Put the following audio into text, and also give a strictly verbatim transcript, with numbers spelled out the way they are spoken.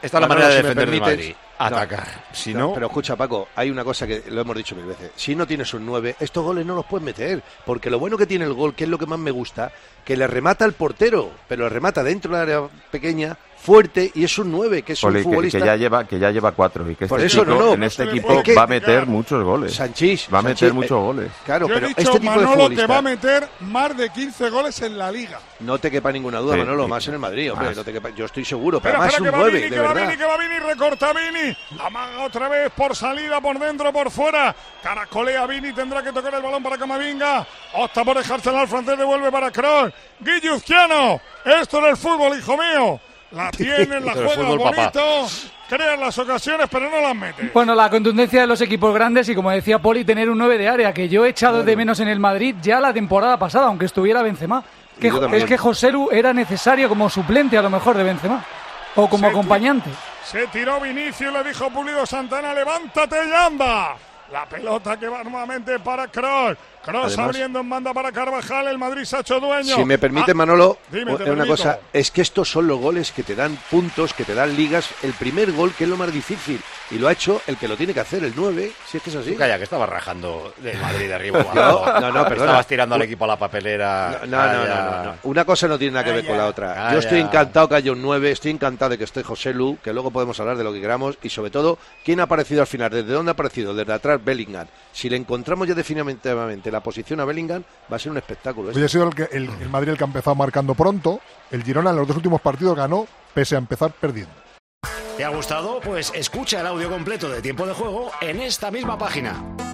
Esta es la Manolo, manera de si me defender el permites, Madrid. Atacar. No, Si no, no... Pero escucha, Paco, hay una cosa que lo hemos dicho mil veces. Si no tienes un nueve, estos goles no los puedes meter. Porque lo bueno que tiene el gol, que es lo que más me gusta, que le remata al portero, pero le remata dentro del área pequeña, fuerte, y es un nueve, que es Oli, un futbolista... Que, que, ya lleva, que ya lleva cuatro y que Por este eso, chico, no, no, en este no equipo que, va a meter muchos goles. Sanchís, va a Sanchís, meter muchos eh, goles. Claro, Yo pero he dicho, este tipo Manolo, de futbolista... que va a meter más de quince goles en la Liga. No te quepa ninguna duda, Sí, Manolo, sí. más en el Madrid, hombre, Más. no te quepa, yo estoy seguro, pero Espera, además espera, es que un va nueve, Vini, de que va verdad. Vini, que va Vini, recorta Vini. Amaga otra vez por salida, por dentro, por fuera. Caracolea Vini, tendrá que tocar el balón para Camavinga. Opta por dejársela al francés, devuelve para Kroos. Guilluzquiano, esto es el fútbol, hijo mío. La tienen, la Esto es juega fútbol, bonito. papá. Crean las ocasiones, pero no las mete. Bueno, la contundencia de los equipos grandes y, como decía Poli, tener un nueve de área, que yo he echado Claro. de menos en el Madrid ya la temporada pasada, aunque estuviera Benzema. Que, Yo también. es que Joselu era necesario como suplente a lo mejor de Benzema, o como Se acompañante. Se tiró Vinicius, le dijo Pulido Santana, levántate y anda. La pelota que va nuevamente para Kroos. Kroos Además, abriendo en banda para Carvajal, el Madrid se ha hecho dueño. Si me permite, Ah, Manolo, dime, te una permito. cosa, es que estos son los goles que te dan puntos, que te dan ligas. El primer gol, que es lo más difícil, y lo ha hecho el que lo tiene que hacer, el nueve, si es que es así. Tú calla, que estabas rajando del Madrid de arriba. No, no, no, perdona. Estabas tirando al equipo a la papelera. No, no, no, Calla. no, no. Una cosa no tiene nada que ver con la otra. Calla. Yo estoy encantado que haya un nueve, estoy encantado de que esté José Lu, que luego podemos hablar de lo que queramos, y sobre todo, ¿quién ha aparecido al final? ¿Desde dónde ha aparecido? Desde atrás, Bellingham. Si le encontramos ya definitivamente la posición a Bellingham, va a ser un espectáculo. Hoy ha sido el, que, el, el Madrid el que ha empezado marcando pronto. El Girona en los dos últimos partidos ganó, pese a empezar perdiendo. ¿Te ha gustado? Pues escucha el audio completo de Tiempo de Juego en esta misma página.